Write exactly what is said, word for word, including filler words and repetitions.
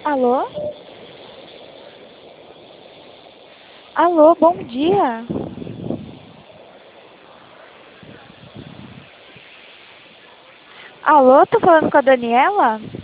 Alô? Alô, bom dia. Alô, tô falando com a Daniela?